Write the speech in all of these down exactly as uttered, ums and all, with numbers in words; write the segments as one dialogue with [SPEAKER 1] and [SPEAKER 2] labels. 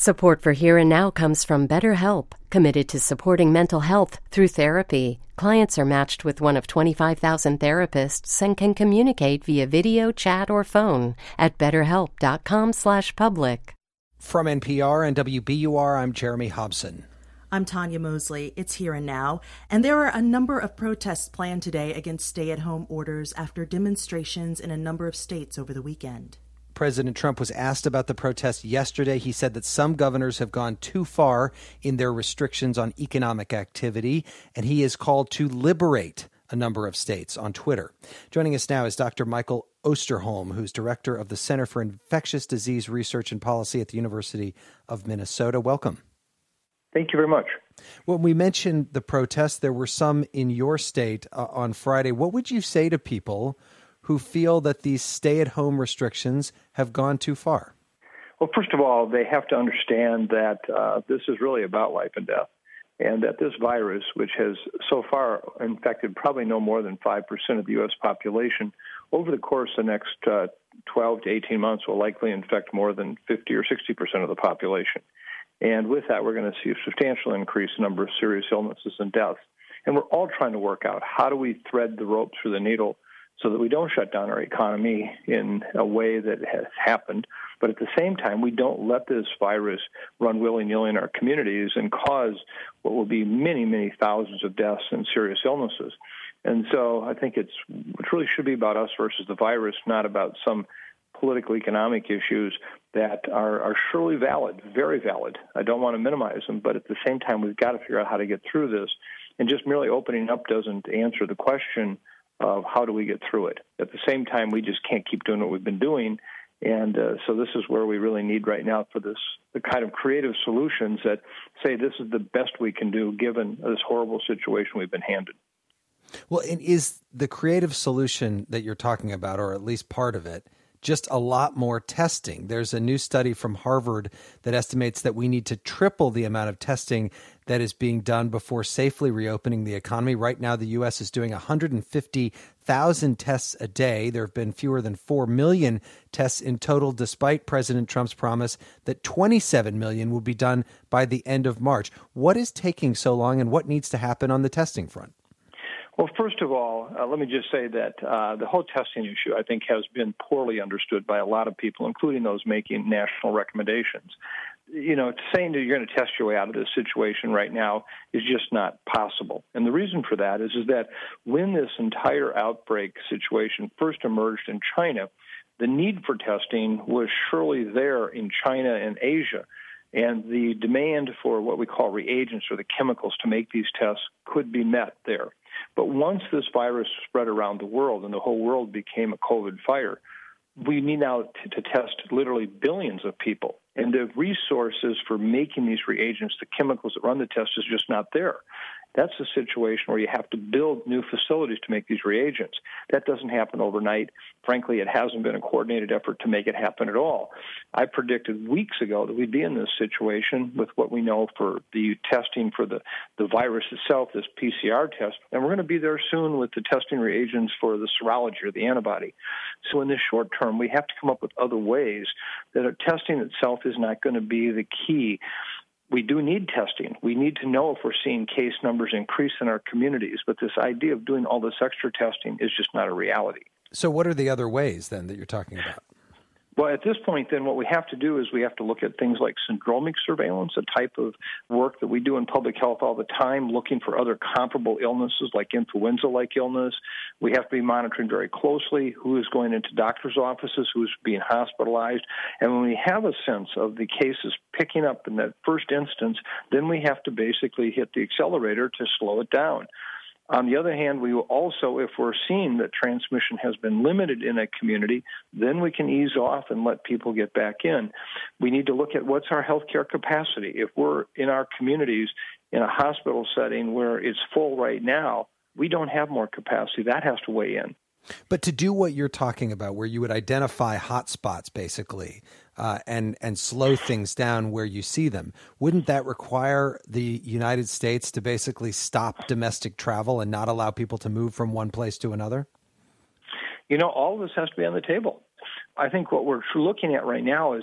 [SPEAKER 1] Support for Here and Now comes from BetterHelp, committed to supporting mental health through therapy. Clients are matched with one of twenty-five thousand therapists and can communicate via video, chat, or phone at betterhelp.com slash public.
[SPEAKER 2] From N P R and W B U R, I'm Jeremy Hobson.
[SPEAKER 3] I'm Tanya Mosley. It's Here and Now, and there are a number of protests planned today against stay-at-home orders after demonstrations in a number of states over the weekend.
[SPEAKER 2] President Trump was asked about the protests yesterday. He said that some governors have gone too far in their restrictions on economic activity, and he is called to liberate a number of states on Twitter. Joining us now is Doctor Michael Osterholm, who's director of the Center for Infectious Disease Research and Policy at the University of Minnesota. Welcome.
[SPEAKER 4] Thank you very much.
[SPEAKER 2] When we mentioned the protests, there were some in your state uh, on Friday. What would you say to people who feel that these stay-at-home restrictions have gone too far?
[SPEAKER 4] Well, first of all, they have to understand that uh, this is really about life and death, and that this virus, which has so far infected probably no more than five percent of the U S population, over the course of the next uh, twelve to eighteen months will likely infect more than fifty or sixty percent of the population. And with that, we're going to see a substantial increase in the number of serious illnesses and deaths. And we're all trying to work out how do we thread the rope through the needle so that we don't shut down our economy in a way that has happened, but at the same time, we don't let this virus run willy-nilly in our communities and cause what will be many, many thousands of deaths and serious illnesses. And so I think it's it really should be about us versus the virus, not about some political economic issues that are, are surely valid, very valid. I don't want to minimize them, but at the same time, we've got to figure out how to get through this. And just merely opening up doesn't answer the question of how do we get through it. At the same time, we just can't keep doing what we've been doing. And uh, so this is where we really need right now for this, the kind of creative solutions that say this is the best we can do given this horrible situation we've been handed.
[SPEAKER 2] Well, and is the creative solution that you're talking about, or at least part of it, just a lot more testing? There's a new study from Harvard that estimates that we need to triple the amount of testing that is being done before safely reopening the economy. Right now, the U S is doing one hundred fifty thousand tests a day. There have been fewer than four million tests in total, despite President Trump's promise that twenty-seven million will be done by the end of March. What is taking so long, and what needs to happen on the testing front?
[SPEAKER 4] Well, first of all, uh, let me just say that uh, the whole testing issue, I think, has been poorly understood by a lot of people, including those making national recommendations. You know, saying that you're going to test your way out of this situation right now is just not possible. And the reason for that is, is that when this entire outbreak situation first emerged in China, the need for testing was surely there in China and Asia. And the demand for what we call reagents or the chemicals to make these tests could be met there. But once this virus spread around the world and the whole world became a COVID fire, we need now to, to test literally billions of people. And the resources for making these reagents, the chemicals that run the test, is just not there. That's a situation where you have to build new facilities to make these reagents. That doesn't happen overnight. Frankly, it hasn't been a coordinated effort to make it happen at all. I predicted weeks ago that we'd be in this situation with what we know for the testing for the, the virus itself, this P C R test, and we're going to be there soon with the testing reagents for the serology or the antibody. So in the short term, we have to come up with other ways that our testing itself is not going to be the key. We do need testing. We need to know if we're seeing case numbers increase in our communities, but this idea of doing all this extra testing is just not a reality.
[SPEAKER 2] So what are the other ways, then, that you're talking about?
[SPEAKER 4] Well, at this point, then, what we have to do is we have to look at things like syndromic surveillance, a type of work that we do in public health all the time, looking for other comparable illnesses like influenza-like illness. We have to be monitoring very closely who is going into doctors' offices, who is being hospitalized. And when we have a sense of the cases picking up in that first instance, then we have to basically hit the accelerator to slow it down. On the other hand, we will also, if we're seeing that transmission has been limited in a community, then we can ease off and let people get back in. We need to look at what's our healthcare capacity. If we're in our communities in a hospital setting where it's full right now, we don't have more capacity. That has to weigh in.
[SPEAKER 2] But to do what you're talking about, where you would identify hot spots, basically, uh, and, and slow things down where you see them, wouldn't that require the United States to basically stop domestic travel and not allow people to move from one place to another?
[SPEAKER 4] You know, all of this has to be on the table. I think what we're looking at right now is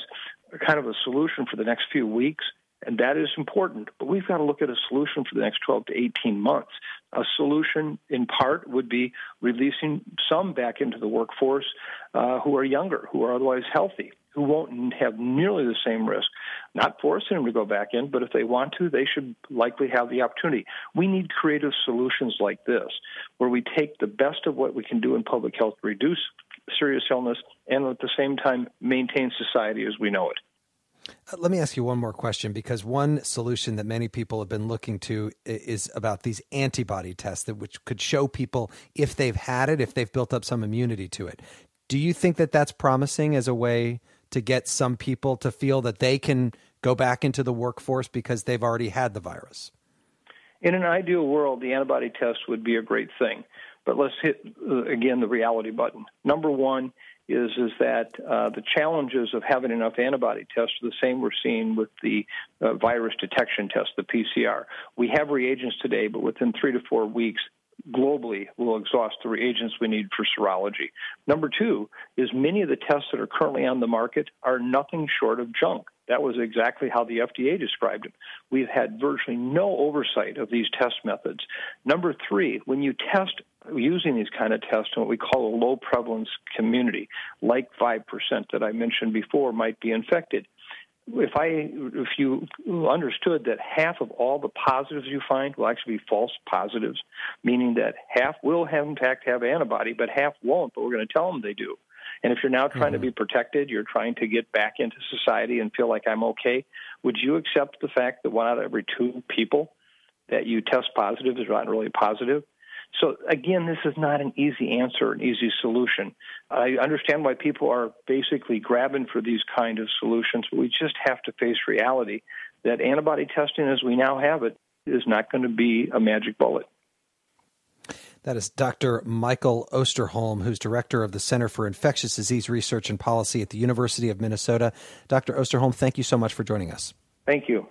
[SPEAKER 4] a kind of a solution for the next few weeks, and that is important. But we've got to look at a solution for the next twelve to eighteen months. A solution, in part, would be releasing some back into the workforce uh, who are younger, who are otherwise healthy, who won't have nearly the same risk. Not forcing them to go back in, but if they want to, they should likely have the opportunity. We need creative solutions like this, where we take the best of what we can do in public health to reduce serious illness and at the same time maintain society as we know it.
[SPEAKER 2] Let me ask you one more question, because one solution that many people have been looking to is about these antibody tests that which could show people if they've had it, if they've built up some immunity to it. Do you think that that's promising as a way to get some people to feel that they can go back into the workforce because they've already had the virus?
[SPEAKER 4] In an ideal world, the antibody test would be a great thing. But let's hit, uh, again, the reality button. Number one is, is that uh, the challenges of having enough antibody tests are the same we're seeing with the uh, virus detection test, the P C R. We have reagents today, but within three to four weeks, globally, we'll exhaust the reagents we need for serology. Number two is many of the tests that are currently on the market are nothing short of junk. That was exactly how the F D A described it. We've had virtually no oversight of these test methods. Number three, when you test using these kind of tests in what we call a low prevalence community, like five percent that I mentioned before might be infected. If I, if you understood that half of all the positives you find will actually be false positives, meaning that half will have, in fact, have antibody, but half won't, but we're going to tell them they do. And if you're now trying mm-hmm. to be protected, you're trying to get back into society and feel like I'm okay, would you accept the fact that one out of every two people that you test positive is not really positive? So, again, this is not an easy answer, an easy solution. I understand why people are basically grabbing for these kind of solutions, but we just have to face reality that antibody testing as we now have it is not going to be a magic bullet.
[SPEAKER 2] That is Doctor Michael Osterholm, who's director of the Center for Infectious Disease Research and Policy at the University of Minnesota. Doctor Osterholm, thank you so much for joining us.
[SPEAKER 4] Thank you.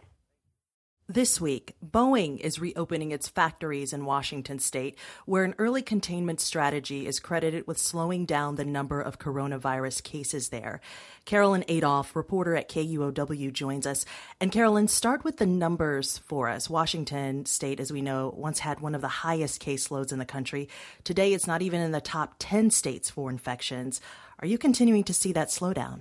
[SPEAKER 3] This week, Boeing is reopening its factories in Washington state, where an early containment strategy is credited with slowing down the number of coronavirus cases there. Carolyn Adolph, reporter at K U O W, joins us. And Carolyn, start with the numbers for us. Washington state, as we know, once had one of the highest caseloads in the country. Today, it's not even in the top ten states for infections. Are you continuing to see that slowdown?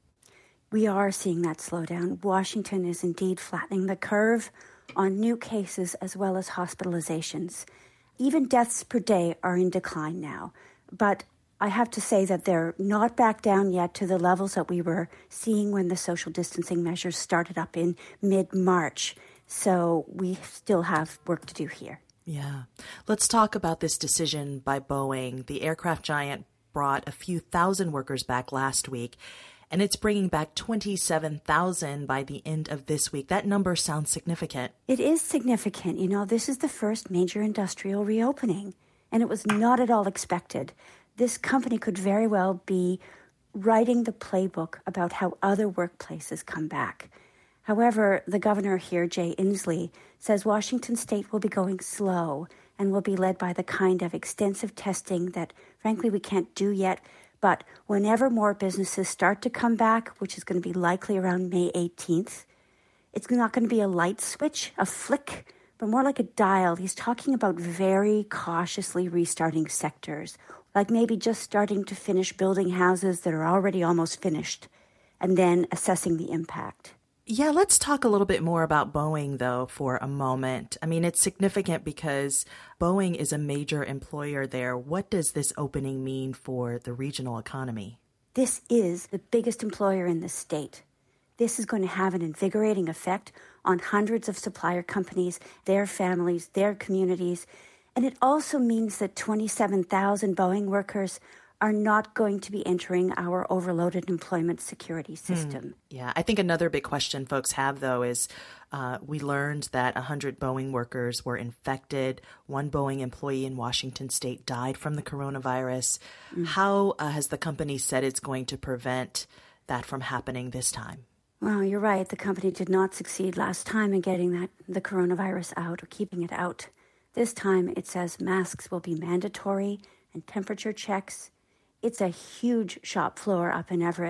[SPEAKER 5] We are seeing that slowdown. Washington is indeed flattening the curve on new cases as well as hospitalizations. Even deaths per day are in decline now. But I have to say that they're not back down yet to the levels that we were seeing when the social distancing measures started up in mid-March. So we still have work to do here.
[SPEAKER 3] Yeah. Let's talk about this decision by Boeing. The aircraft giant brought a few thousand workers back last week, and it's bringing back twenty-seven thousand by the end of this week. That number sounds significant.
[SPEAKER 5] It is significant. You know, this is the first major industrial reopening, and it was not at all expected. This company could very well be writing the playbook about how other workplaces come back. However, the governor here, Jay Inslee, says Washington state will be going slow and will be led by the kind of extensive testing that, frankly, we can't do yet. But whenever more businesses start to come back, which is going to be likely around May eighteenth, it's not going to be a light switch, a flick, but more like a dial. He's talking about very cautiously restarting sectors, like maybe just starting to finish building houses that are already almost finished, and then assessing the impact.
[SPEAKER 3] Yeah, let's talk a little bit more about Boeing, though, for a moment. I mean, it's significant because Boeing is a major employer there. What does this opening mean for the regional economy?
[SPEAKER 5] This is the biggest employer in the state. This is going to have an invigorating effect on hundreds of supplier companies, their families, their communities. And it also means that twenty-seven thousand Boeing workers are not going to be entering our overloaded employment security system.
[SPEAKER 3] Mm, yeah, I think another big question folks have, though, is uh, we learned that one hundred Boeing workers were infected. One Boeing employee in Washington state died from the coronavirus. Mm. How uh, has the company said it's going to prevent that from happening this time?
[SPEAKER 5] Well, you're right. The company did not succeed last time in getting that the coronavirus out or keeping it out. This time it says masks will be mandatory and temperature checks. It's a huge shop floor up in Everett,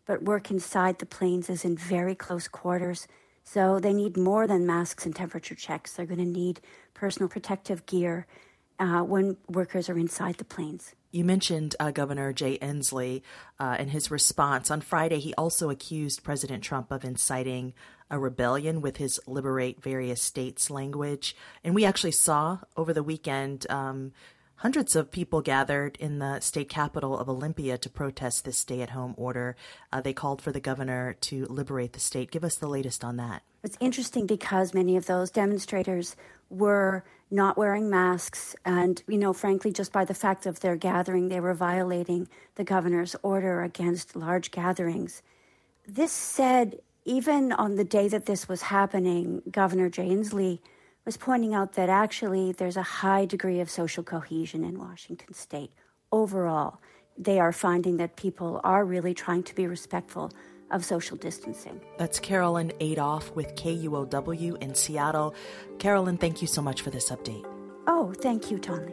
[SPEAKER 5] but work inside the planes is in very close quarters. So they need more than masks and temperature checks. They're going to need personal protective gear uh, when workers are inside the planes.
[SPEAKER 3] You mentioned uh, Governor Jay Inslee uh, in his response. On Friday, he also accused President Trump of inciting a rebellion with his liberate various states language. And we actually saw over the weekend um, hundreds of people gathered in the state capital of Olympia to protest this stay-at-home order. Uh, they called for the governor to liberate the state. Give us the latest on that.
[SPEAKER 5] It's interesting because many of those demonstrators were not wearing masks. And, you know, frankly, just by the fact of their gathering, they were violating the governor's order against large gatherings. This said, even on the day that this was happening, Governor Jay Inslee was pointing out that actually there's a high degree of social cohesion in Washington state. Overall, they are finding that people are really trying to be respectful of social distancing.
[SPEAKER 3] That's Carolyn Adolph with K U O W in Seattle. Carolyn, thank you so much for this update.
[SPEAKER 5] Oh, thank you, Tony.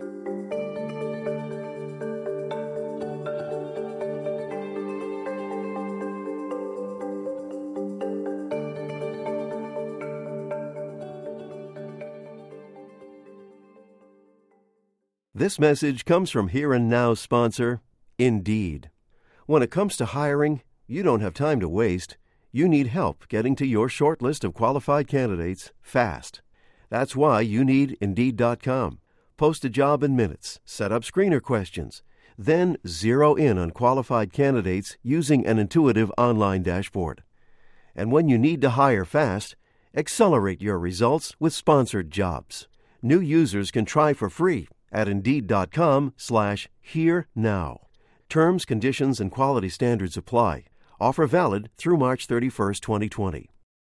[SPEAKER 6] This message comes from Here and Now sponsor, Indeed. When it comes to hiring, you don't have time to waste. You need help getting to your short list of qualified candidates fast. That's why you need Indeed dot com. Post a job in minutes, set up screener questions, then zero in on qualified candidates using an intuitive online dashboard. And when you need to hire fast, accelerate your results with sponsored jobs. New users can try for free at Indeed dot com slash here now. Terms, conditions, and quality standards apply. Offer valid through March thirty-first, twenty twenty.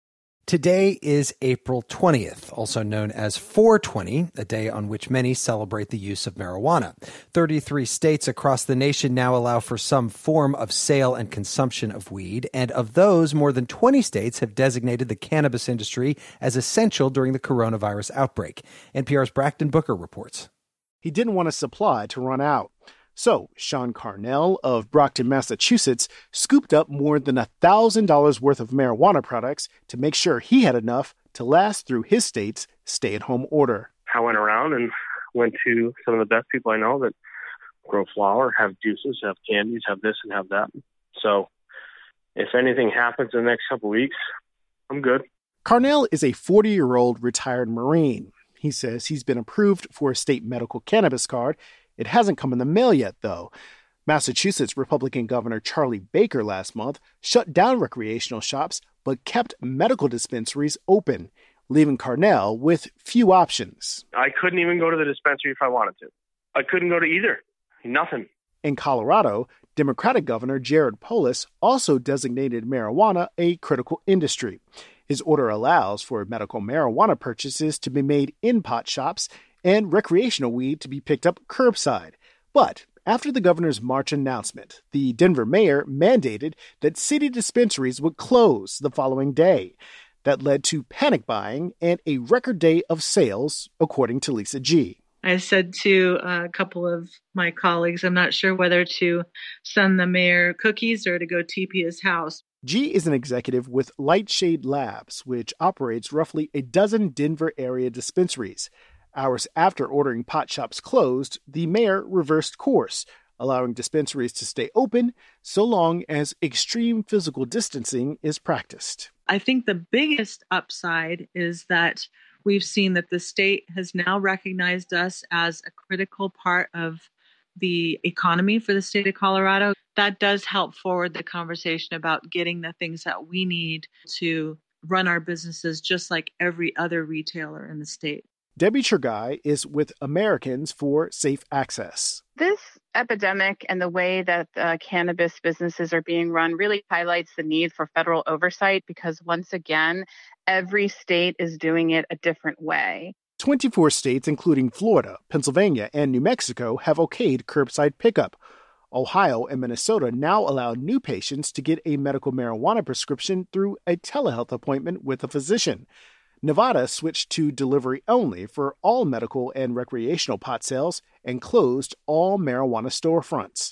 [SPEAKER 2] Today is April twentieth, also known as four twenty, a day on which many celebrate the use of marijuana. thirty-three states across the nation now allow for some form of sale and consumption of weed, and of those, more than twenty states have designated the cannabis industry as essential during the coronavirus outbreak. N P R's Brackton Booker reports.
[SPEAKER 7] He didn't want a supply to run out. So, Sean Carnell of Brockton, Massachusetts, scooped up more than one thousand dollars worth of marijuana products to make sure he had enough to last through his state's stay-at-home order.
[SPEAKER 8] I went around and went to some of the best people I know that grow flower, have juices, have candies, have this and have that. So, if anything happens in the next couple of weeks, I'm good.
[SPEAKER 7] Carnell is a forty-year-old retired Marine. He says he's been approved for a state medical cannabis card. It hasn't come in the mail yet, though. Massachusetts Republican Governor Charlie Baker last month shut down recreational shops but kept medical dispensaries open, leaving Carnell with few options.
[SPEAKER 8] I couldn't even go to the dispensary if I wanted to. I couldn't go to either. Nothing.
[SPEAKER 7] In Colorado, Democratic Governor Jared Polis also designated marijuana a critical industry. His order allows for medical marijuana purchases to be made in pot shops and recreational weed to be picked up curbside. But after the governor's March announcement, the Denver mayor mandated that city dispensaries would close the following day. That led to panic buying and a record day of sales, according to Lisa G.
[SPEAKER 9] I said to a couple of my colleagues, I'm not sure whether to send the mayor cookies or to go T P his house.
[SPEAKER 7] G is an executive with Lightshade Labs, which operates roughly a dozen Denver area dispensaries. Hours after ordering pot shops closed, the mayor reversed course, allowing dispensaries to stay open so long as extreme physical distancing is practiced.
[SPEAKER 9] I think the biggest upside is that we've seen that the state has now recognized us as a critical part of the economy for the state of Colorado. That does help forward the conversation about getting the things that we need to run our businesses just like every other retailer in the state.
[SPEAKER 7] Debbie Chergai is with Americans for Safe Access.
[SPEAKER 10] This epidemic and the way that uh, cannabis businesses are being run really highlights the need for federal oversight because, once again, every state is doing it a different way.
[SPEAKER 7] twenty-four states, including Florida, Pennsylvania, and New Mexico, have okayed curbside pickup. Ohio and Minnesota now allow new patients to get a medical marijuana prescription through a telehealth appointment with a physician. Nevada switched to delivery only for all medical and recreational pot sales and closed all marijuana storefronts.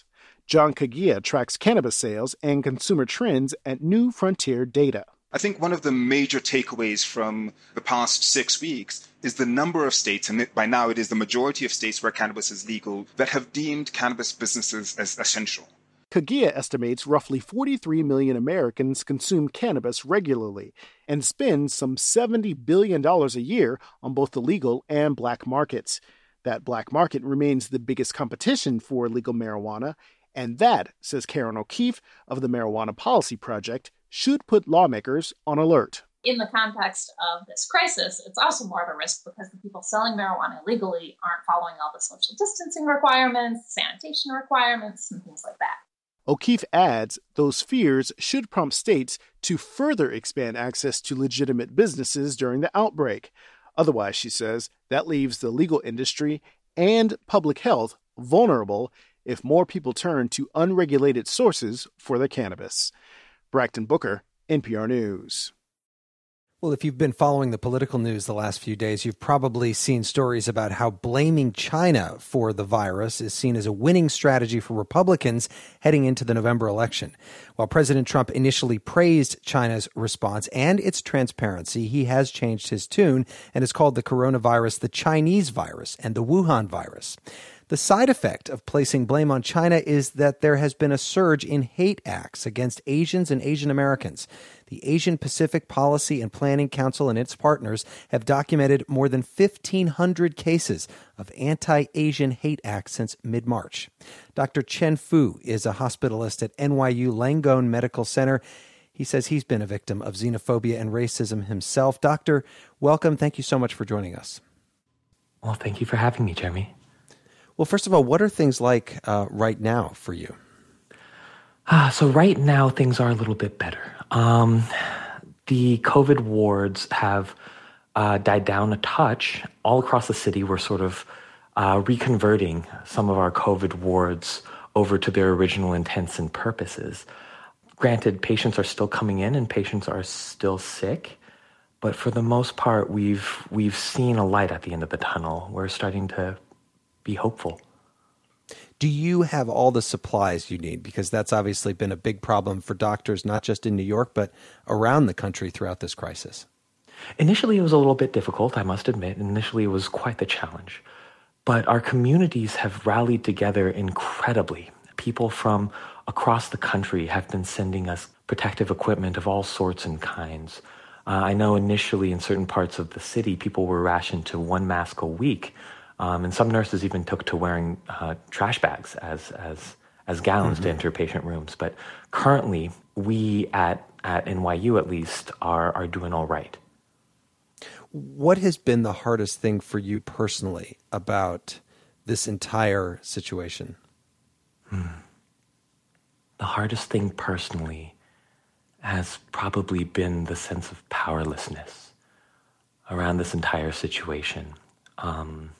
[SPEAKER 7] John Kagia tracks cannabis sales and consumer trends at New Frontier Data.
[SPEAKER 11] I think one of the major takeaways from the past six weeks is the number of states, and by now it is the majority of states where cannabis is legal, that have deemed cannabis businesses as essential.
[SPEAKER 7] Kagia estimates roughly forty-three million Americans consume cannabis regularly and spend some seventy billion dollars a year on both the legal and black markets. That black market remains the biggest competition for legal marijuana, and that, says Karen O'Keefe of the Marijuana Policy Project, should put lawmakers on alert.
[SPEAKER 12] In the context of this crisis, it's also more of a risk because the people selling marijuana illegally aren't following all the social distancing requirements, sanitation requirements, and things like that.
[SPEAKER 7] O'Keefe adds those fears should prompt states to further expand access to legitimate businesses during the outbreak. Otherwise, she says, that leaves the legal industry and public health vulnerable if more people turn to unregulated sources for their cannabis. Braxton Booker, N P R News.
[SPEAKER 2] Well, if you've been following the political news the last few days, you've probably seen stories about how blaming China for the virus is seen as a winning strategy for Republicans heading into the November election. While President Trump initially praised China's response and its transparency, he has changed his tune and has called the coronavirus the Chinese virus and the Wuhan virus. The side effect of placing blame on China is that there has been a surge in hate acts against Asians and Asian Americans. The Asian Pacific Policy and Planning Council and its partners have documented more than fifteen hundred cases of anti-Asian hate acts since mid-March. Doctor Chen Fu is a hospitalist at N Y U Langone Medical Center. He says he's been a victim of xenophobia and racism himself. Doctor, welcome. Thank you so much for joining us.
[SPEAKER 13] Well, thank you for having me, Jeremy.
[SPEAKER 2] Well, first of all, what are things like uh, right now for you?
[SPEAKER 13] Uh, so right now, things are a little bit better. Um, the COVID wards have uh, died down a touch. All across the city, we're sort of uh, reconverting some of our COVID wards over to their original intents and purposes. Granted, patients are still coming in and patients are still sick, but for the most part, we've we've seen a light at the end of the tunnel. We're starting to be hopeful.
[SPEAKER 2] Do you have all the supplies you need? Because that's obviously been a big problem for doctors, not just in New York, but around the country throughout this crisis.
[SPEAKER 13] Initially, it was a little bit difficult, I must admit. Initially, it was quite the challenge. But our communities have rallied together incredibly. People from across the country have been sending us protective equipment of all sorts and kinds. Uh, I know initially in certain parts of the city, people were rationed to one mask a week. Um, and some nurses even took to wearing uh, trash bags as as as gowns mm-hmm. to enter patient rooms. But currently, we at at N Y U at least are are doing all right.
[SPEAKER 2] What has been the hardest thing for you personally about this entire situation?
[SPEAKER 13] Hmm. The hardest thing personally has probably been the sense of powerlessness around this entire situation. Um,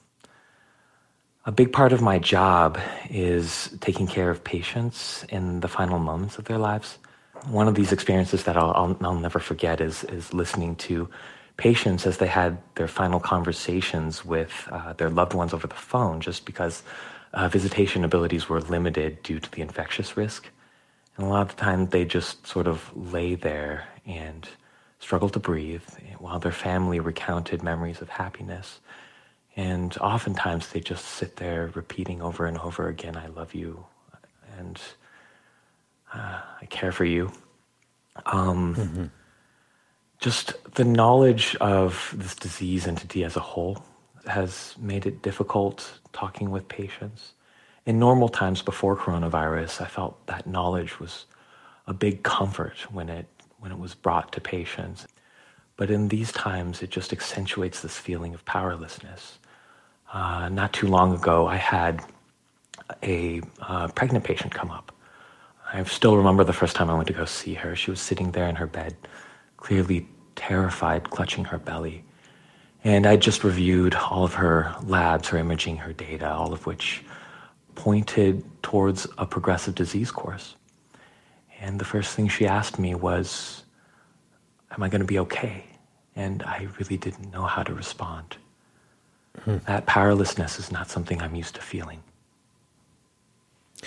[SPEAKER 13] A big part of my job is taking care of patients in the final moments of their lives. One of these experiences that I'll, I'll, I'll never forget is, is listening to patients as they had their final conversations with uh, their loved ones over the phone, just because uh, visitation abilities were limited due to the infectious risk. And a lot of the time they just sort of lay there and struggle to breathe while their family recounted memories of happiness. And oftentimes they just sit there repeating over and over again, I love you, and uh, I care for you. Um, mm-hmm. Just the knowledge of this disease entity as a whole has made it difficult talking with patients. In normal times before coronavirus, I felt that knowledge was a big comfort when it when it was brought to patients. But in these times, it just accentuates this feeling of powerlessness. Uh, not too long ago, I had a uh, pregnant patient come up. I still remember the first time I went to go see her. She was sitting there in her bed, clearly terrified, clutching her belly. And I just reviewed all of her labs, her imaging, her data, all of which pointed towards a progressive disease course. And the first thing she asked me was, am I going to be okay? And I really didn't know how to respond. Hmm. That powerlessness is not something I'm used to feeling.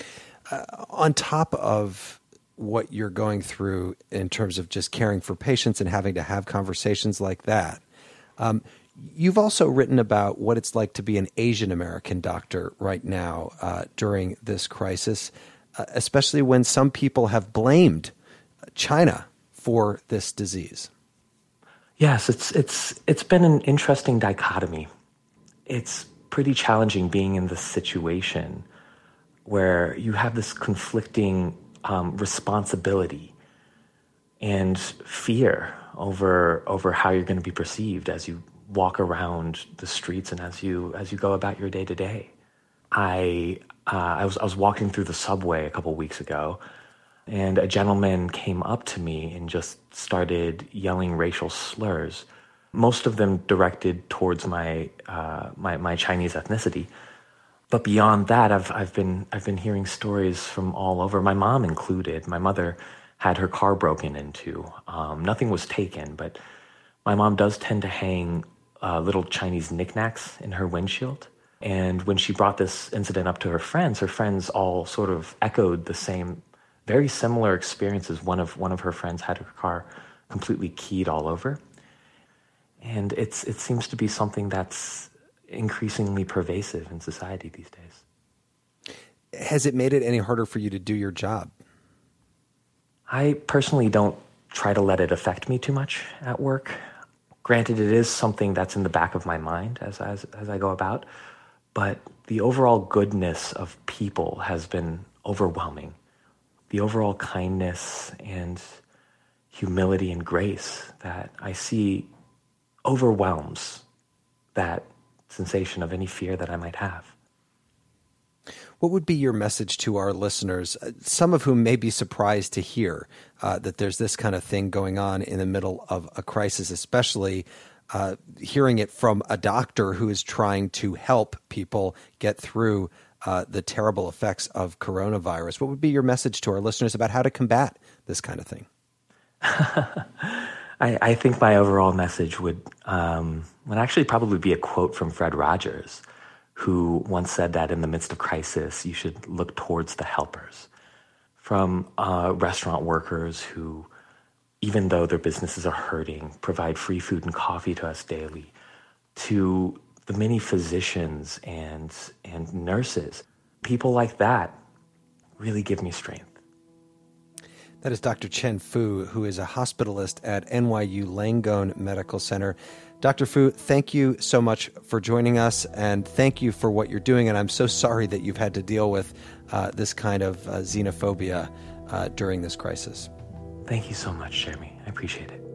[SPEAKER 2] Uh, on top of what you're going through in terms of just caring for patients and having to have conversations like that, um, you've also written about what it's like to be an Asian American doctor right now uh, during this crisis, uh, especially when some people have blamed China for this disease.
[SPEAKER 13] Yes, it's it's it's been an interesting dichotomy. It's pretty challenging being in this situation where you have this conflicting um, responsibility and fear over over how you're going to be perceived as you walk around the streets and as you as you go about your day to day. I uh, I was I was walking through the subway a couple of weeks ago, and a gentleman came up to me and just started yelling racial slurs, most of them directed towards my uh, my, my Chinese ethnicity. But beyond that, I've I've been I've been hearing stories from all over. My mom included. My mother had her car broken into. Um, nothing was taken, but my mom does tend to hang uh, little Chinese knickknacks in her windshield. And when she brought this incident up to her friends, her friends all sort of echoed the same, very similar experiences. One of one of her friends had her car completely keyed all over, and it's it seems to be something that's increasingly pervasive in society these days.
[SPEAKER 2] Has it made it any harder for you to do your job?
[SPEAKER 13] I personally don't try to let it affect me too much at work. Granted, it is something that's in the back of my mind as as, as I go about, but the overall goodness of people has been overwhelming. The overall kindness and humility and grace that I see overwhelms that sensation of any fear that I might have.
[SPEAKER 2] What would be your message to our listeners, some of whom may be surprised to hear uh, that there's this kind of thing going on in the middle of a crisis, especially uh, hearing it from a doctor who is trying to help people get through uh, the terrible effects of coronavirus? What would be your message to our listeners about how to combat this kind of thing?
[SPEAKER 13] I, I think my overall message would um, would actually probably be a quote from Fred Rogers, who once said that in the midst of crisis, you should look towards the helpers. From uh, restaurant workers who, even though their businesses are hurting, provide free food and coffee to us daily, to the many physicians and and nurses. People like that really give me strength.
[SPEAKER 2] That is Doctor Chen Fu, who is a hospitalist at N Y U Langone Medical Center. Doctor Fu, thank you so much for joining us, and thank you for what you're doing. And I'm so sorry that you've had to deal with uh, this kind of uh, xenophobia uh, during this crisis.
[SPEAKER 13] Thank you so much, Jeremy. I appreciate it.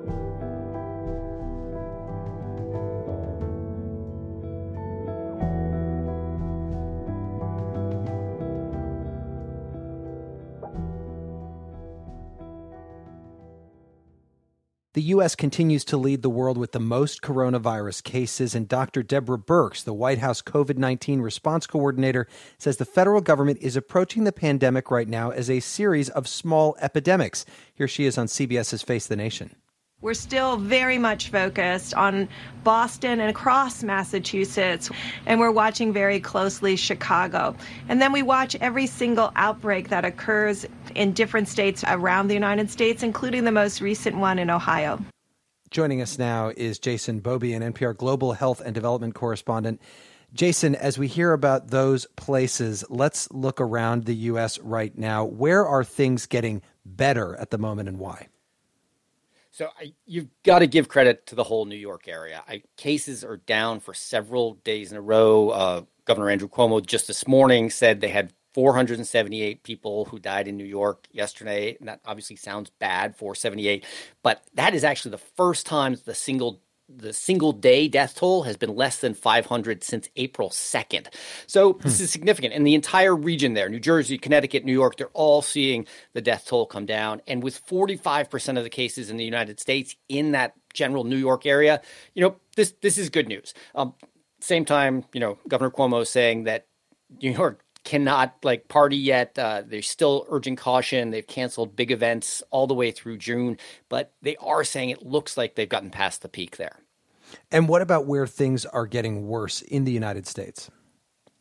[SPEAKER 2] The U S continues to lead the world with the most coronavirus cases, and Doctor Deborah Birx, the White House COVID nineteen response coordinator, says the federal government is approaching the pandemic right now as a series of small epidemics. Here she is on CBS's Face the Nation.
[SPEAKER 14] We're still very much focused on Boston and across Massachusetts, and we're watching very closely Chicago. And then we watch every single outbreak that occurs in different states around the United States, including the most recent one in Ohio.
[SPEAKER 2] Joining us now is Jason Bobby, an N P R Global Health and Development correspondent. Jason, as we hear about those places, let's look around the U S right now. Where are things getting better at the moment, and why?
[SPEAKER 15] So I, you've got to give credit to the whole New York area. I, cases are down for several days in a row. Uh, Governor Andrew Cuomo just this morning said they had four hundred seventy-eight people who died in New York yesterday. And that obviously sounds bad, four hundred seventy-eight. But that is actually the first time the single the single day death toll has been less than five hundred since April second. So this hmm. is significant. And the entire region there, New Jersey, Connecticut, New York, they're all seeing the death toll come down. And with forty-five percent of the cases in the United States in that general New York area, you know, this this is good news. Um, same time, you know, Governor Cuomo is saying that New York cannot like party yet. Uh, they're still urging caution. They've canceled big events all the way through June, but they are saying it looks like they've gotten past the peak there.
[SPEAKER 2] And what about where things are getting worse in the United States?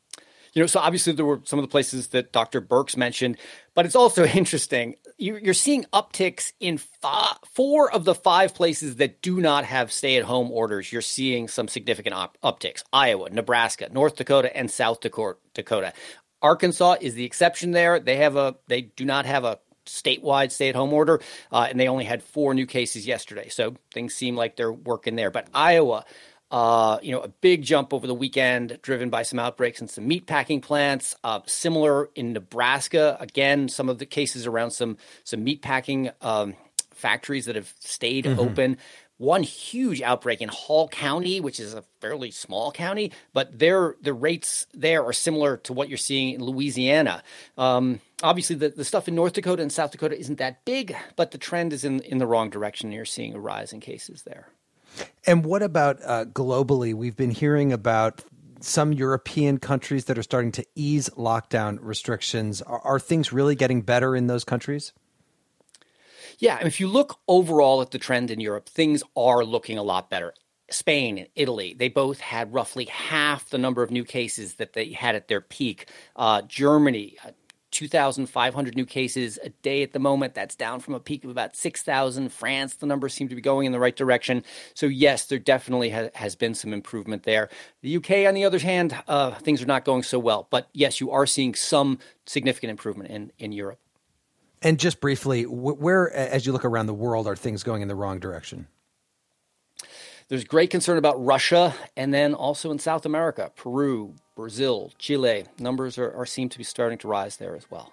[SPEAKER 15] You know, so obviously there were some of the places that Doctor Birx mentioned, but it's also interesting. You're seeing upticks in five, four of the five places that do not have stay-at-home orders. You're seeing some significant up, upticks: Iowa, Nebraska, North Dakota, and South Dakota. Arkansas is the exception there. They have a they do not have a statewide stay-at-home order, uh, and they only had four new cases yesterday. So things seem like they're working there. But Iowa, Uh, you know, a big jump over the weekend driven by some outbreaks in some meatpacking plants. Uh, similar in Nebraska, again, some of the cases around some some meatpacking um, factories that have stayed mm-hmm. open. One huge outbreak in Hall County, which is a fairly small county, but their the rates there are similar to what you're seeing in Louisiana. Um, obviously, the, the stuff in North Dakota and South Dakota isn't that big, but the trend is in, in the wrong direction. You're seeing a rise in cases there.
[SPEAKER 2] And what about uh, globally? We've been hearing about some European countries that are starting to ease lockdown restrictions. Are, are things really getting better in those countries?
[SPEAKER 15] Yeah, and if you look overall at the trend in Europe, things are looking a lot better. Spain and Italy, they both had roughly half the number of new cases that they had at their peak. Uh, Germany, uh, two thousand five hundred new cases a day at the moment. That's down from a peak of about six thousand. France, the numbers seem to be going in the right direction. So yes, there definitely ha- has been some improvement there. The U K, on the other hand, uh, things are not going so well. But yes, you are seeing some significant improvement in, in Europe.
[SPEAKER 2] And just briefly, where, as you look around the world, are things going in the wrong direction?
[SPEAKER 15] There's great concern about Russia, and then also in South America, Peru, Brazil, Chile. Numbers are, are seem to be starting to rise there as well.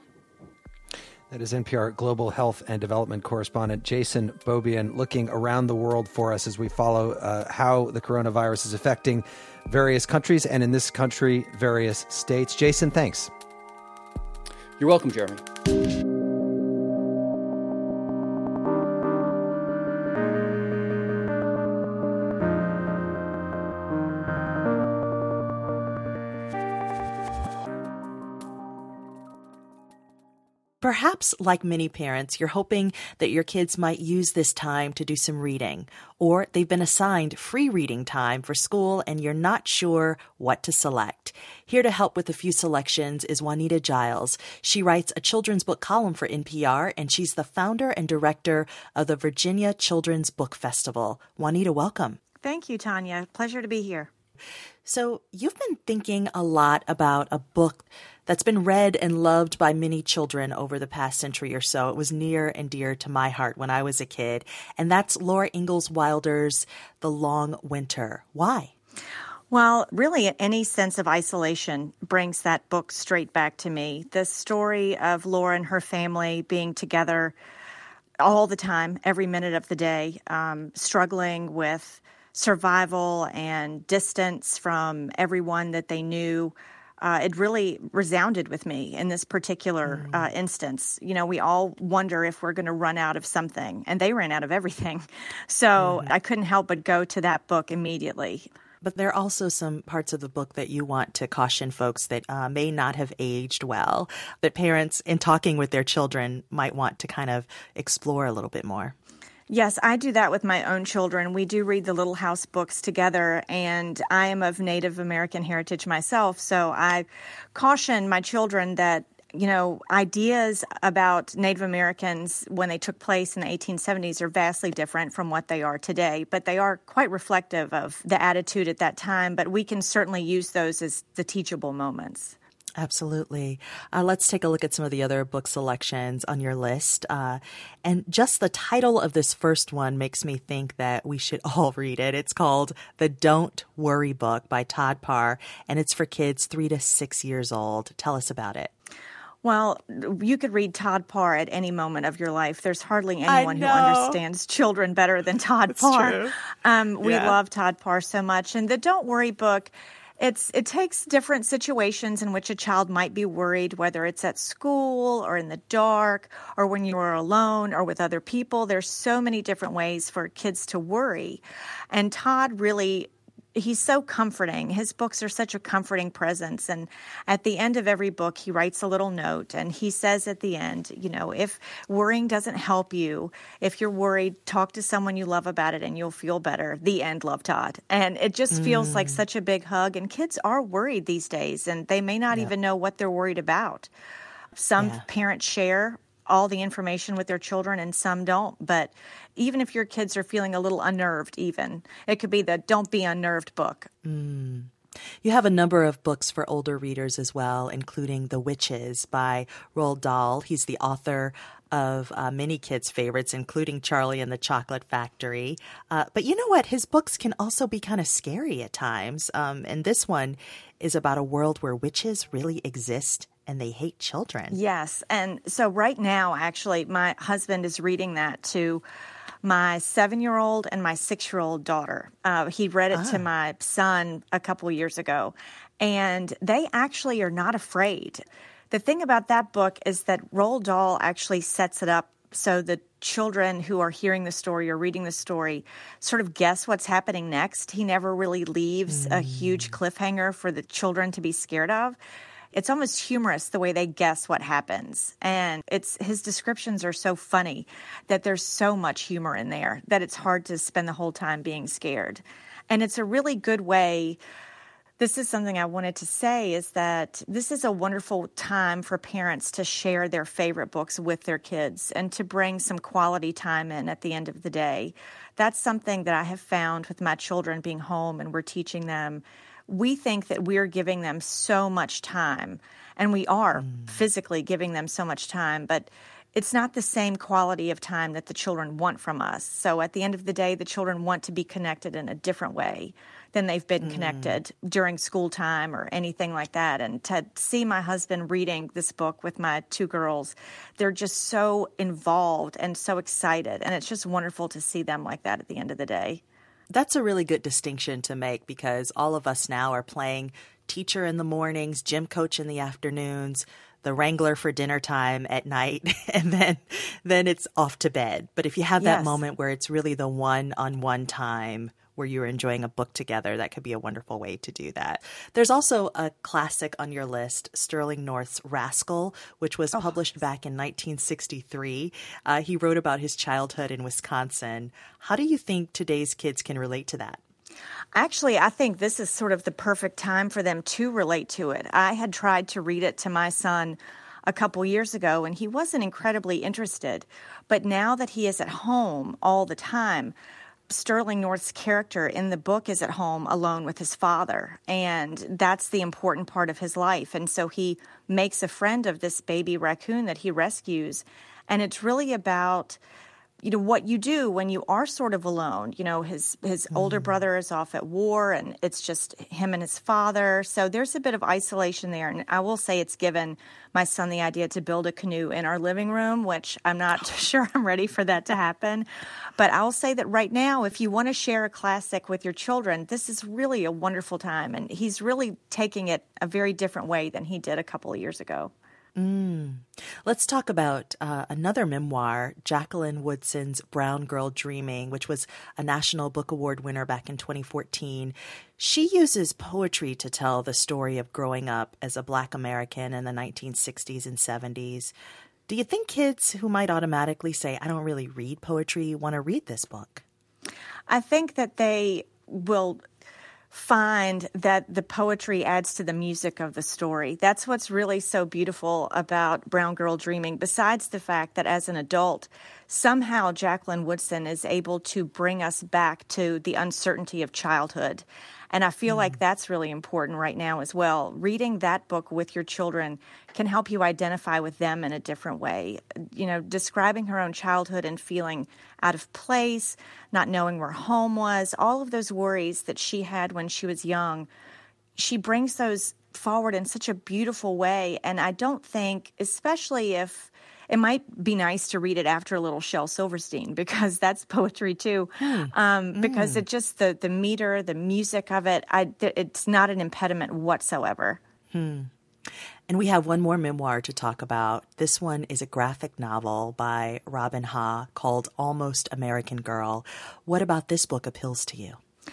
[SPEAKER 2] That is N P R Global Health and Development correspondent Jason Beaubien looking around the world for us as we follow uh, how the coronavirus is affecting various countries, and in this country, various states. Jason, thanks.
[SPEAKER 15] You're welcome, Jeremy.
[SPEAKER 3] Perhaps, like many parents, you're hoping that your kids might use this time to do some reading, or they've been assigned free reading time for school and you're not sure what to select. Here to help with a few selections is Juanita Giles. She writes a children's book column for N P R, and she's the founder and director of the Virginia Children's Book Festival. Juanita, welcome.
[SPEAKER 16] Thank you, Tanya. Pleasure to be here.
[SPEAKER 3] So you've been thinking a lot about a book that's been read and loved by many children over the past century or so. It was near and dear to my heart when I was a kid, and that's Laura Ingalls Wilder's The Long Winter. Why?
[SPEAKER 16] Well, really, any sense of isolation brings that book straight back to me. The story of Laura and her family being together all the time, every minute of the day, um, struggling with survival and distance from everyone that they knew. Uh, it really resounded with me in this particular uh, instance. You know, we all wonder if we're going to run out of something, and they ran out of everything. So mm. I couldn't help but go to that book immediately.
[SPEAKER 3] But there are also some parts of the book that you want to caution folks that uh, may not have aged well, that parents, in talking with their children, might want to kind of explore a little bit more.
[SPEAKER 16] Yes, I do that with my own children. We do read the Little House books together, and I am of Native American heritage myself, so I caution my children that, you know, ideas about Native Americans when they took place in the eighteen seventies are vastly different from what they are today, but they are quite reflective of the attitude at that time, but we can certainly use those as the teachable moments.
[SPEAKER 3] Absolutely. Uh, let's take a look at some of the other book selections on your list. Uh, and just the title of this first one makes me think that we should all read it. It's called The Don't Worry Book by Todd Parr, and it's for kids three to six years old. Tell us about it.
[SPEAKER 16] Well, you could read Todd Parr at any moment of your life. There's hardly anyone who understands children better than Todd
[SPEAKER 3] That's
[SPEAKER 16] Parr.
[SPEAKER 3] True.
[SPEAKER 16] Um, we
[SPEAKER 3] Yeah.
[SPEAKER 16] love Todd Parr so much. And the Don't Worry book, It's it takes different situations in which a child might be worried, whether it's at school or in the dark or when you are alone or with other people. There's so many different ways for kids to worry. And Todd really he's so comforting. His books are such a comforting presence. And at the end of every book, he writes a little note. And he says at the end, you know, if worrying doesn't help you, if you're worried, talk to someone you love about it and you'll feel better. The end, Love, Todd. And it just feels mm. like such a big hug. And kids are worried these days, and they may not yeah. even know what they're worried about. Some yeah. parents share all the information with their children and some don't. But even if your kids are feeling a little unnerved even, it could be the Don't Be Unnerved book.
[SPEAKER 3] Mm. You have a number of books for older readers as well, including The Witches by Roald Dahl. He's the author of uh, many kids' favorites, including Charlie and the Chocolate Factory. Uh, but you know what? His books can also be kind of scary at times. Um, and this one is about a world where witches really exist and they hate children.
[SPEAKER 16] Yes. And so right now, actually, my husband is reading that to my seven-year-old and my six-year-old daughter. Uh, he read it ah. to my son a couple years ago, and they actually are not afraid. The thing about that book is that Roald Dahl actually sets it up so the children who are hearing the story or reading the story sort of guess what's happening next. He never really leaves mm. a huge cliffhanger for the children to be scared of. It's almost humorous the way they guess what happens. And it's his descriptions are so funny that there's so much humor in there that it's hard to spend the whole time being scared. And it's a really good way. This is something I wanted to say, is that this is a wonderful time for parents to share their favorite books with their kids and to bring some quality time in at the end of the day. That's something that I have found with my children being home and we're teaching them. We think that we're giving them so much time, and we are mm. physically giving them so much time, but it's not the same quality of time that the children want from us. So at the end of the day, the children want to be connected in a different way than they've been mm. connected during school time or anything like that. And to see my husband reading this book with my two girls, they're just so involved and so excited, and it's just wonderful to see them like that at the end of the day.
[SPEAKER 3] That's a really good distinction to make, because all of us now are playing teacher in the mornings, gym coach in the afternoons, the wrangler for dinner time at night, and then then it's off to bed. But if you have that yes. moment where it's really the one-on-one time where you're enjoying a book together, that could be a wonderful way to do that. There's also a classic on your list, Sterling North's Rascal, which was oh. published back in nineteen sixty-three. Uh, he wrote about his childhood in Wisconsin. How do you think today's kids can relate to that?
[SPEAKER 16] Actually, I think this is sort of the perfect time for them to relate to it. I had tried to read it to my son a couple years ago, and he wasn't incredibly interested. But now that he is at home all the time, Sterling North's character in the book is at home alone with his father, and that's the important part of his life. And so he makes a friend of this baby raccoon that he rescues, and it's really about, you know, what you do when you are sort of alone. You know, his his mm. older brother is off at war, and it's just him and his father. So there's a bit of isolation there. And I will say it's given my son the idea to build a canoe in our living room, which I'm not sure I'm ready for that to happen. But I'll say that right now, if you want to share a classic with your children, this is really a wonderful time. And he's really taking it a very different way than he did a couple of years ago.
[SPEAKER 3] Mm. Let's talk about uh, another memoir, Jacqueline Woodson's Brown Girl Dreaming, which was a National Book Award winner back in twenty fourteen. She uses poetry to tell the story of growing up as a Black American in the nineteen sixties and seventies. Do you think kids who might automatically say, I don't really read poetry, want to read this book?
[SPEAKER 16] I think that they will find that the poetry adds to the music of the story. That's what's really so beautiful about Brown Girl Dreaming, besides the fact that as an adult, somehow Jacqueline Woodson is able to bring us back to the uncertainty of childhood. And I feel mm. like that's really important right now as well. Reading that book with your children can help you identify with them in a different way. You know, describing her own childhood and feeling out of place, not knowing where home was, all of those worries that she had when she was young, she brings those forward in such a beautiful way. And I don't think, especially if it might be nice to read it after a little Shel Silverstein, because that's poetry too. Um, mm. Because it just, the, the meter, the music of it, I, it's not an impediment whatsoever.
[SPEAKER 3] Hmm. And we have one more memoir to talk about. This one is a graphic novel by Robin Ha called Almost American Girl. What about this book appeals to you?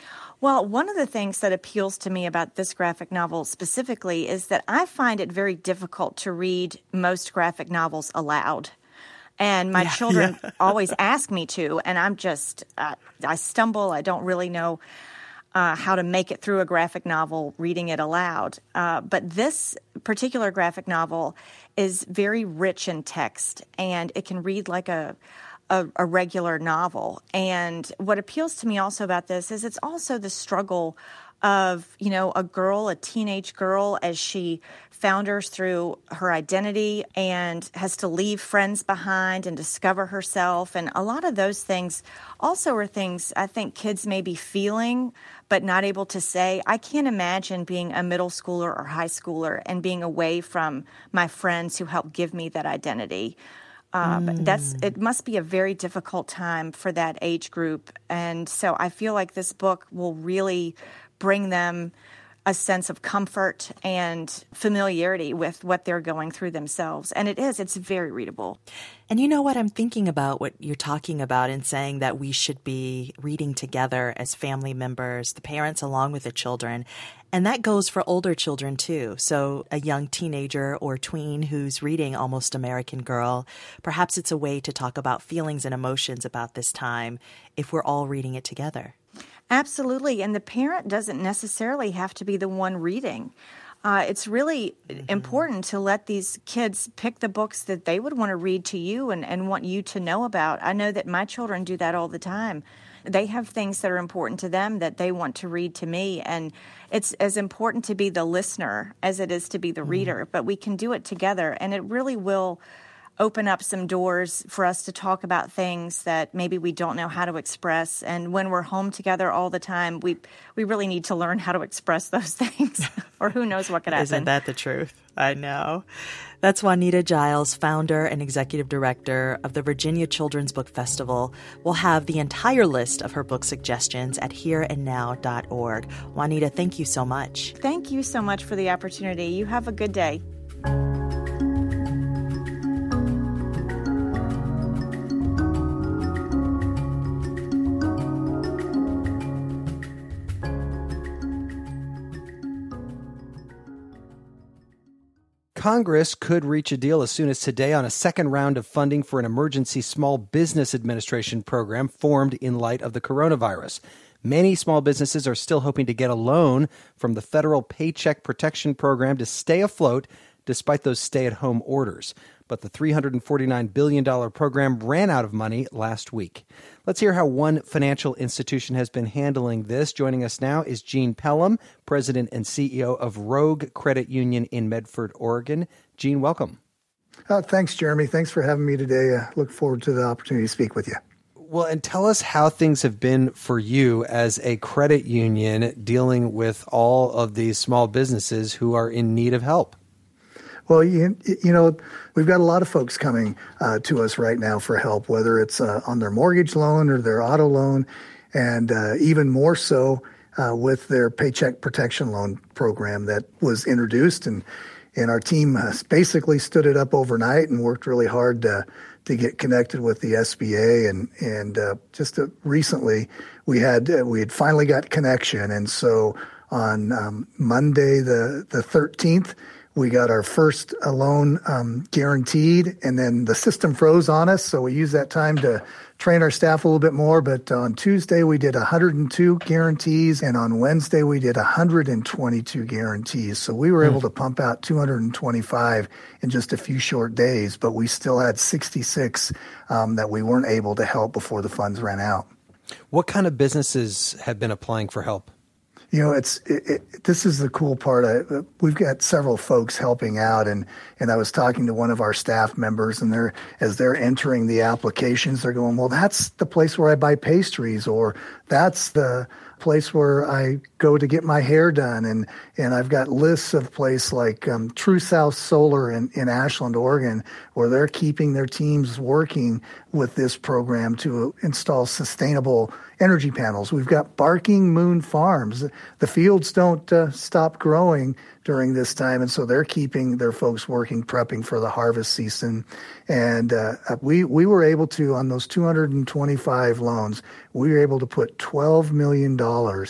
[SPEAKER 16] Well, one of the things that appeals to me about this graphic novel specifically is that I find it very difficult to read most graphic novels aloud. And my
[SPEAKER 3] Yeah,
[SPEAKER 16] children
[SPEAKER 3] yeah.
[SPEAKER 16] always ask me to, and I'm just, uh, I stumble. I don't really know uh, how to make it through a graphic novel reading it aloud. Uh, but this particular graphic novel is very rich in text, and it can read like a, a, a regular novel. And what appeals to me also about this is it's also the struggle of, you know, a girl, a teenage girl, as she founders through her identity and has to leave friends behind and discover herself. And a lot of those things also are things I think kids may be feeling but not able to say. I can't imagine being a middle schooler or high schooler and being away from my friends who helped give me that identity. Uh,
[SPEAKER 3] Mm.
[SPEAKER 16] but that's it must be a very difficult time for that age group. And so I feel like this book will really bring them a sense of comfort and familiarity with what they're going through themselves. And it is, it's very readable.
[SPEAKER 3] And you know what? I'm thinking about what you're talking about and saying that we should be reading together as family members, the parents along with the children. And that goes for older children too. So a young teenager or tween who's reading Almost American Girl, perhaps it's a way to talk about feelings and emotions about this time if we're all reading it together.
[SPEAKER 16] Absolutely. And the parent doesn't necessarily have to be the one reading. Uh, it's really mm-hmm. important to let these kids pick the books that they would want to read to you and, and want you to know about. I know that my children do that all the time. They have things that are important to them that they want to read to me. And it's as important to be the listener as it is to be the mm-hmm. reader. But we can do it together, and it really will open up some doors for us to talk about things that maybe we don't know how to express. And when we're home together all the time, we we really need to learn how to express those things, or who knows what could happen.
[SPEAKER 3] Isn't that the truth? I know. That's Juanita Giles, founder and executive director of the Virginia Children's Book Festival. We'll have the entire list of her book suggestions at here and now dot org. Juanita, thank you so much.
[SPEAKER 16] Thank you so much for the opportunity. You have a good day.
[SPEAKER 2] Congress could reach a deal as soon as today on a second round of funding for an emergency Small Business Administration program formed in light of the coronavirus. Many small businesses are still hoping to get a loan from the federal Paycheck Protection Program to stay afloat despite those stay-at-home orders. But the three hundred forty-nine billion dollars program ran out of money last week. Let's hear how one financial institution has been handling this. Joining us now is Gene Pelham, president and C E O of Rogue Credit Union in Medford, Oregon. Gene, welcome.
[SPEAKER 17] Uh, thanks, Jeremy. Thanks for having me today. I look forward to the opportunity to speak with you.
[SPEAKER 2] Well, and tell us how things have been for you as a credit union dealing with all of these small businesses who are in need of help.
[SPEAKER 17] Well, you, you know, we've got a lot of folks coming uh, to us right now for help, whether it's uh, on their mortgage loan or their auto loan, and uh, even more so uh, with their Paycheck Protection Loan program that was introduced. And, and our team uh, basically stood it up overnight and worked really hard to, to get connected with the S B A. And, and uh, just uh, recently, we had uh, we had finally got connection. And so on um, Monday, the, the thirteenth, we got our first loan um, guaranteed, and then the system froze on us, so we used that time to train our staff a little bit more. But on Tuesday, we did one hundred two guarantees, and on Wednesday, we did one hundred twenty-two guarantees. So we were able to pump out two hundred twenty-five in just a few short days, but we still had sixty-six um, that we weren't able to help before the funds ran out.
[SPEAKER 2] What kind of businesses have been applying for help?
[SPEAKER 17] You know, it's it, it, this is the cool part. I, we've got several folks helping out, and, and I was talking to one of our staff members, and they're as they're entering the applications, they're going, well, that's the place where I buy pastries, or that's the place where I go to get my hair done. And, and I've got lists of places like um, True South Solar in, in Ashland, Oregon, where they're keeping their teams working with this program to install sustainable energy panels. We've got Barking Moon Farms. The fields don't uh, stop growing during this time, and so they're keeping their folks working, prepping for the harvest season. And uh, we we were able to, on those two hundred twenty-five loans, we were able to put twelve million dollars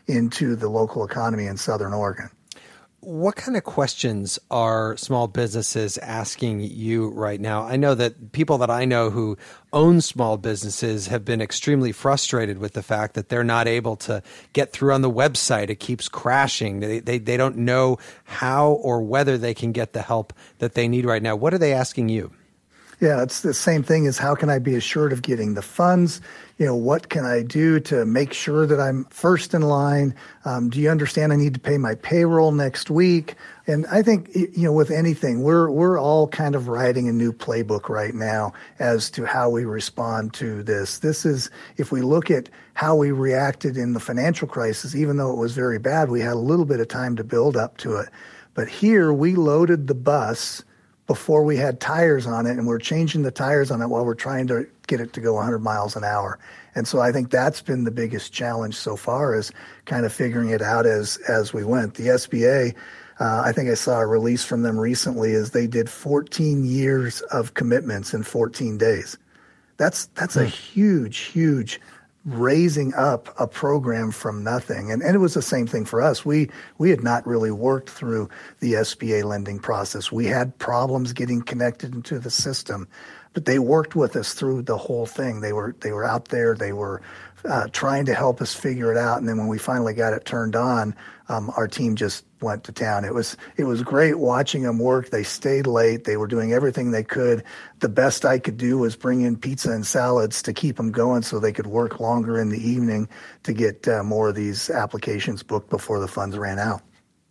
[SPEAKER 17] into the local economy in Southern Oregon.
[SPEAKER 2] What kind of questions are small businesses asking you right now? I know that people that I know who own small businesses have been extremely frustrated with the fact that they're not able to get through on the website. It keeps crashing. They, they, they don't know how or whether they can get the help that they need right now. What are they asking you?
[SPEAKER 17] Yeah, it's the same thing as how can I be assured of getting the funds? You know, what can I do to make sure that I'm first in line? Um, do you understand I need to pay my payroll next week? And I think, you know, with anything, we're we're all kind of writing a new playbook right now as to how we respond to this. This is, if we look at how we reacted in the financial crisis, even though it was very bad, we had a little bit of time to build up to it. But here we loaded the bus before we had tires on it, and we're changing the tires on it while we're trying to get it to go one hundred miles an hour. And so I think that's been the biggest challenge so far, is kind of figuring it out as as we went. The S B A, uh, I think I saw a release from them recently, is they did fourteen years of commitments in fourteen days. That's that's a huge, huge raising up a program from nothing. And, and it was the same thing for us. We we had not really worked through the S B A lending process. We had problems getting connected into the system, but they worked with us through the whole thing. They were they were out there. They were uh, trying to help us figure it out. And then when we finally got it turned on, um, our team just went to town. It was it was great watching them work. They stayed late. They were doing everything they could. The best I could do was bring in pizza and salads to keep them going so they could work longer in the evening to get uh, more of these applications booked before the funds ran out.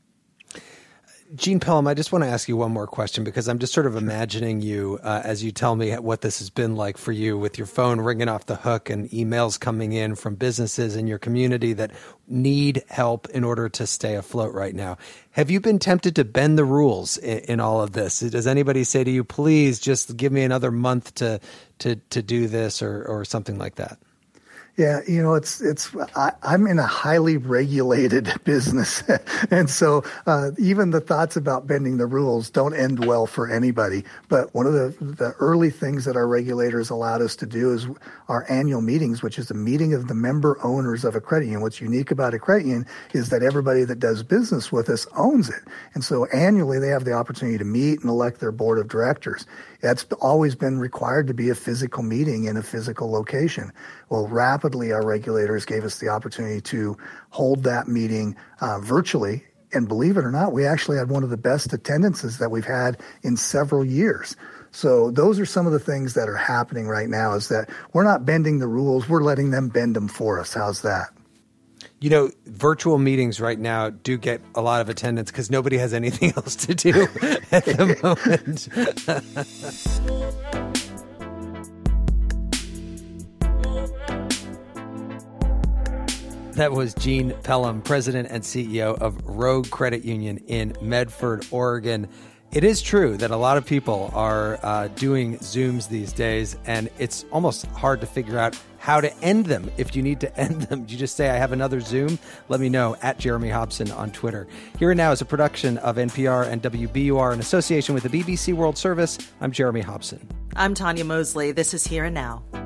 [SPEAKER 2] Gene Pelham, I just want to ask you one more question, because I'm just sort of imagining you uh, as you tell me what this has been like for you, with your phone ringing off the hook and emails coming in from businesses in your community that need help in order to stay afloat right now. Have you been tempted to bend the rules in, in all of this? Does anybody say to you, please just give me another month to to to do this, or or something like that?
[SPEAKER 17] Yeah, you know, it's it's. I, I'm in a highly regulated business, and so uh, even the thoughts about bending the rules don't end well for anybody. But one of the the early things that our regulators allowed us to do is our annual meetings, which is a meeting of the member owners of a credit union. What's unique about a credit union is that everybody that does business with us owns it, and so annually they have the opportunity to meet and elect their board of directors. That's always been required to be a physical meeting in a physical location. Well, rapidly, our regulators gave us the opportunity to hold that meeting uh, virtually. And believe it or not, we actually had one of the best attendances that we've had in several years. So those are some of the things that are happening right now, is that we're not bending the rules. We're letting them bend them for us. How's that?
[SPEAKER 2] You know, virtual meetings right now do get a lot of attendance because nobody has anything else to do at the moment. That was Gene Pelham, president and C E O of Rogue Credit Union in Medford, Oregon. It is true that a lot of people are uh, doing Zooms these days, and it's almost hard to figure out how to end them. If you need to end them, you just say, I have another Zoom. Let me know, at Jeremy Hobson on Twitter. Here and Now is a production of N P R and W B U R in association with the B B C World Service. I'm Jeremy Hobson.
[SPEAKER 3] I'm Tanya Mosley. This is Here and Now.